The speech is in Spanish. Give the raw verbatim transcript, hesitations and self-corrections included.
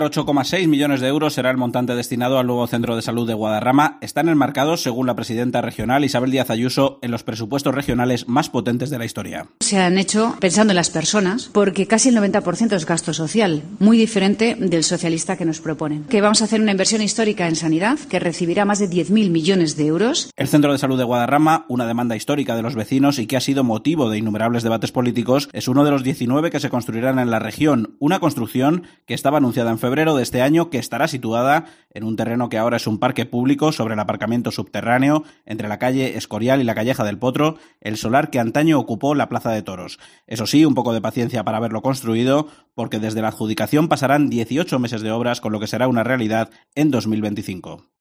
ocho coma seis millones de euros será el montante destinado al nuevo centro de salud de Guadarrama. Están enmarcados, según la presidenta regional Isabel Díaz Ayuso, en los presupuestos regionales más potentes de la historia. Se han hecho pensando en las personas, porque casi el noventa por ciento es gasto social, muy diferente del socialista que nos proponen. Que vamos a hacer una inversión histórica en sanidad, que recibirá más de diez mil millones de euros. El centro de salud de Guadarrama, una demanda histórica de los vecinos y que ha sido motivo de innumerables debates políticos, es uno de los diecinueve que se construirán en la región. Una construcción que estaba anunciada en febrero febrero de este año, que estará situada en un terreno que ahora es un parque público sobre el aparcamiento subterráneo entre la calle Escorial y la Calleja del Potro, el solar que antaño ocupó la Plaza de Toros. Eso sí, un poco de paciencia para verlo construido, porque desde la adjudicación pasarán dieciocho meses de obras, con lo que será una realidad en dos mil veinticinco.